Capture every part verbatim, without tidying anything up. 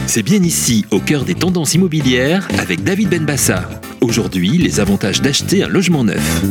C'est bien ici, au cœur des tendances immobilières, avec David Benbassa. Aujourd'hui, les avantages d'acheter un logement neuf.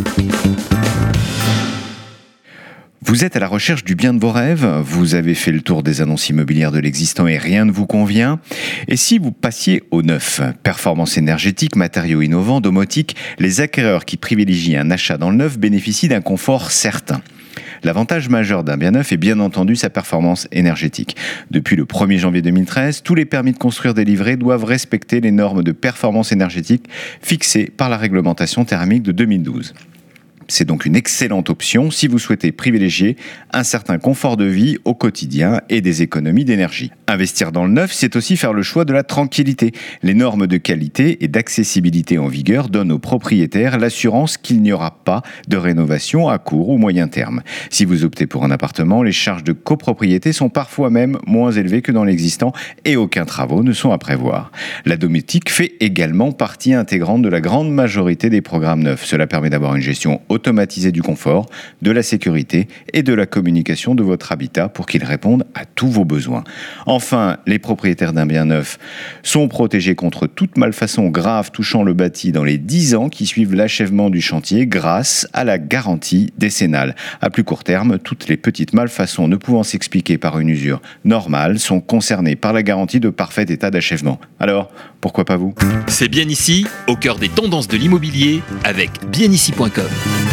Vous êtes à la recherche du bien de vos rêves, vous avez fait le tour des annonces immobilières de l'existant et rien ne vous convient. Et si vous passiez au neuf, performance énergétique, matériaux innovants, domotique, les acquéreurs qui privilégient un achat dans le neuf bénéficient d'un confort certain. L'avantage majeur d'un bien neuf est bien entendu sa performance énergétique. Depuis le premier janvier deux mille treize, tous les permis de construire délivrés doivent respecter les normes de performance énergétique fixées par la réglementation thermique de deux mille douze. C'est donc une excellente option si vous souhaitez privilégier un certain confort de vie au quotidien et des économies d'énergie. Investir dans le neuf, c'est aussi faire le choix de la tranquillité. Les normes de qualité et d'accessibilité en vigueur donnent aux propriétaires l'assurance qu'il n'y aura pas de rénovation à court ou moyen terme. Si vous optez pour un appartement, les charges de copropriété sont parfois même moins élevées que dans l'existant et aucun travaux ne sont à prévoir. La domotique fait également partie intégrante de la grande majorité des programmes neufs. Cela permet d'avoir une gestion automatisée du confort, de la sécurité et de la communication de votre habitat pour qu'il réponde à tous vos besoins. Enfin, les propriétaires d'un bien neuf sont protégés contre toute malfaçon grave touchant le bâti dans les dix ans qui suivent l'achèvement du chantier grâce à la garantie décennale. À plus court terme, toutes les petites malfaçons ne pouvant s'expliquer par une usure normale sont concernées par la garantie de parfait état d'achèvement. Alors, pourquoi pas vous ? C'est bien ici, au cœur des tendances de l'immobilier, avec bien ici point com.